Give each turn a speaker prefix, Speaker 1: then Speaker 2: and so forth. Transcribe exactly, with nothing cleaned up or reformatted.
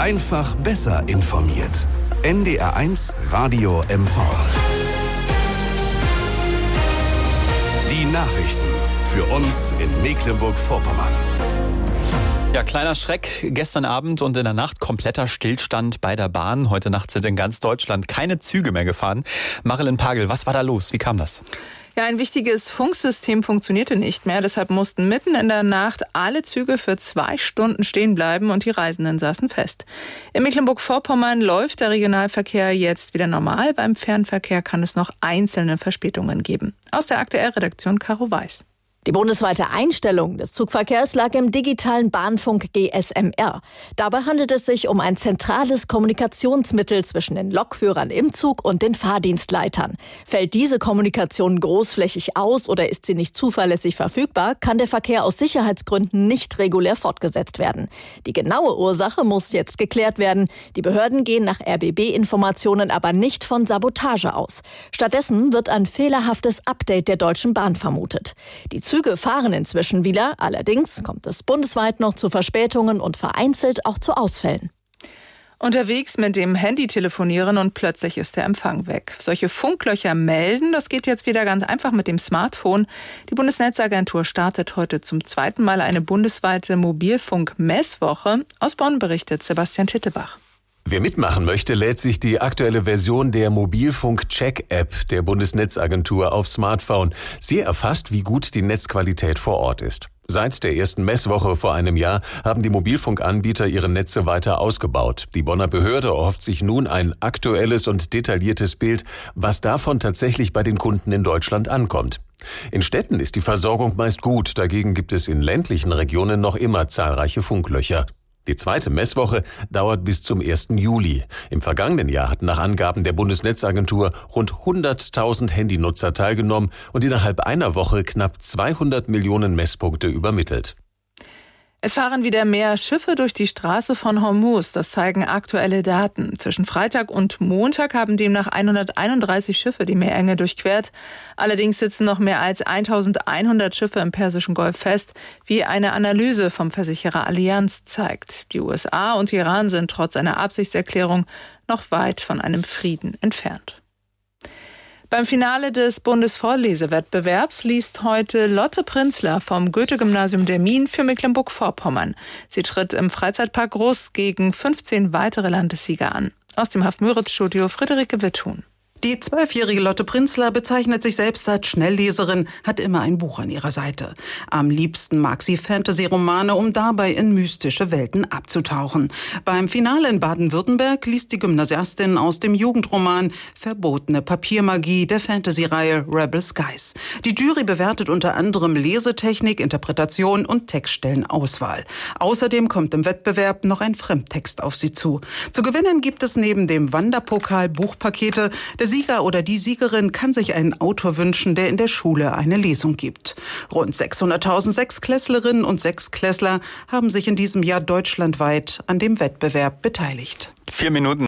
Speaker 1: Einfach besser informiert. N D R eins Radio M V. Die Nachrichten für uns in Mecklenburg-Vorpommern.
Speaker 2: Ja, kleiner Schreck gestern Abend und in der Nacht kompletter Stillstand bei der Bahn. Heute Nacht sind in ganz Deutschland keine Züge mehr gefahren. Marilyn Pagel, was war da los? Wie kam das?
Speaker 3: Ja, ein wichtiges Funksystem funktionierte nicht mehr. Deshalb mussten mitten in der Nacht alle Züge für zwei Stunden stehen bleiben und die Reisenden saßen fest. In Mecklenburg-Vorpommern läuft der Regionalverkehr jetzt wieder normal. Beim Fernverkehr kann es noch einzelne Verspätungen geben. Aus der Aktuell-Redaktion Caro Weiß.
Speaker 4: Die bundesweite Einstellung des Zugverkehrs lag im digitalen Bahnfunk G S M R. Dabei handelt es sich um ein zentrales Kommunikationsmittel zwischen den Lokführern im Zug und den Fahrdienstleitern. Fällt diese Kommunikation großflächig aus oder ist sie nicht zuverlässig verfügbar, kann der Verkehr aus Sicherheitsgründen nicht regulär fortgesetzt werden. Die genaue Ursache muss jetzt geklärt werden. Die Behörden gehen nach R B B-Informationen aber nicht von Sabotage aus. Stattdessen wird ein fehlerhaftes Update der Deutschen Bahn vermutet. Die Züge fahren inzwischen wieder, allerdings kommt es bundesweit noch zu Verspätungen und vereinzelt auch zu Ausfällen.
Speaker 3: Unterwegs mit dem Handy telefonieren und plötzlich ist der Empfang weg. Solche Funklöcher melden, das geht jetzt wieder ganz einfach mit dem Smartphone. Die Bundesnetzagentur startet heute zum zweiten Mal eine bundesweite Mobilfunk-Messwoche. Aus Bonn berichtet Sebastian Tittelbach.
Speaker 5: Wer mitmachen möchte, lädt sich die aktuelle Version der Mobilfunk-Check-App der Bundesnetzagentur aufs Smartphone. Sie erfasst, wie gut die Netzqualität vor Ort ist. Seit der ersten Messwoche vor einem Jahr haben die Mobilfunkanbieter ihre Netze weiter ausgebaut. Die Bonner Behörde erhofft sich nun ein aktuelles und detailliertes Bild, was davon tatsächlich bei den Kunden in Deutschland ankommt. In Städten ist die Versorgung meist gut, dagegen gibt es in ländlichen Regionen noch immer zahlreiche Funklöcher. Die zweite Messwoche dauert bis zum ersten Juli. Im vergangenen Jahr hatten nach Angaben der Bundesnetzagentur rund hunderttausend Handynutzer teilgenommen und innerhalb einer Woche knapp zweihundert Millionen Messpunkte übermittelt.
Speaker 3: Es fahren wieder mehr Schiffe durch die Straße von Hormuz. Das zeigen aktuelle Daten. Zwischen Freitag und Montag haben demnach hunderteinunddreißig Schiffe die Meerenge durchquert. Allerdings sitzen noch mehr als eintausendeinhundert Schiffe im Persischen Golf fest, wie eine Analyse vom Versicherer Allianz zeigt. Die U S A und Iran sind trotz einer Absichtserklärung noch weit von einem Frieden entfernt. Beim Finale des Bundesvorlesewettbewerbs liest heute Lotte Prinzler vom Goethe-Gymnasium der Mien für Mecklenburg-Vorpommern. Sie tritt im Freizeitpark Groß gegen fünfzehn weitere Landessieger an. Aus dem Haft-Müritz-Studio Friederike Witthuhn.
Speaker 6: Die zwölfjährige Lotte Prinzler bezeichnet sich selbst als Schnellleserin, hat immer ein Buch an ihrer Seite. Am liebsten mag sie Fantasy-Romane, um dabei in mystische Welten abzutauchen. Beim Finale in Baden-Württemberg liest die Gymnasiastin aus dem Jugendroman Verbotene Papiermagie der Fantasy-Reihe Rebel Skies. Die Jury bewertet unter anderem Lesetechnik, Interpretation und Textstellenauswahl. Außerdem kommt im Wettbewerb noch ein Fremdtext auf sie zu. Zu gewinnen gibt es neben dem Wanderpokal Buchpakete. Der Sieger oder die Siegerin kann sich einen Autor wünschen, der in der Schule eine Lesung gibt. Rund sechshunderttausend Sechsklässlerinnen und Sechsklässler haben sich in diesem Jahr deutschlandweit an dem Wettbewerb beteiligt.
Speaker 2: Vier Minuten.